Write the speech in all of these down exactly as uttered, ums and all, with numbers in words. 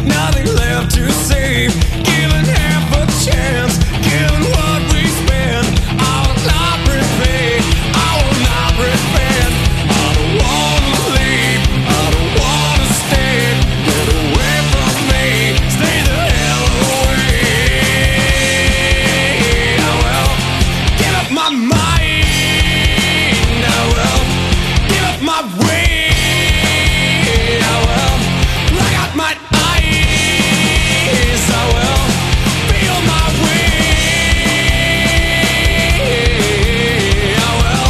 nothing left to save. Given half a chance, given what we spend, I will not repay, I will not repent. I don't wanna leave, I don't wanna stay. Get away from me, stay the hell away. I will give up my mind, I will give up my way. I will look out my eyes, I will feel my way. I will.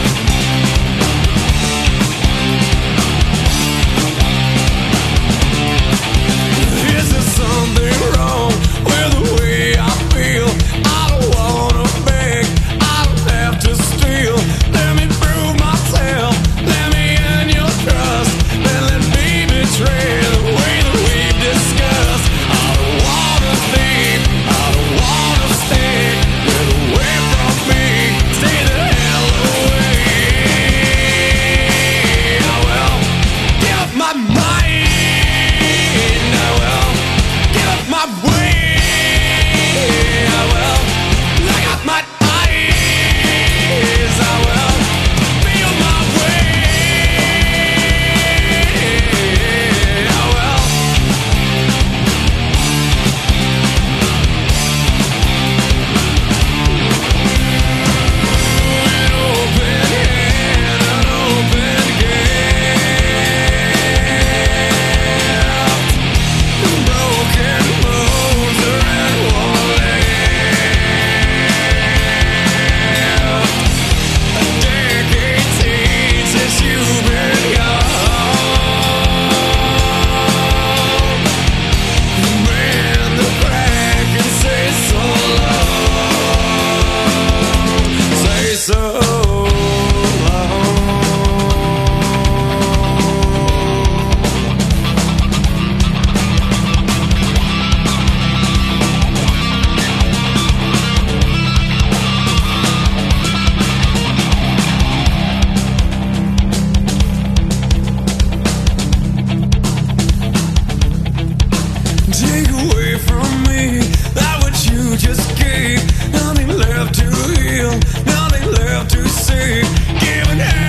Is there something wrong with the way I feel? I don't wanna beg, I don't have to steal. Let me prove myself, let me in your trust, then let me betray the way that we've discussed. I don't wanna leave, I don't wanna stay. Get away from me, stay the hell away. I will give up my mind, I will give up my way. I will look out my eyes, I will feel my way. I will. An open hand, an open gift. Broken bones are in one left. A decade since you've been gone. Mend the crack and say so long. Say so long. Take away from me that which you just gave. Nothing left to heal, nothing left to save. Given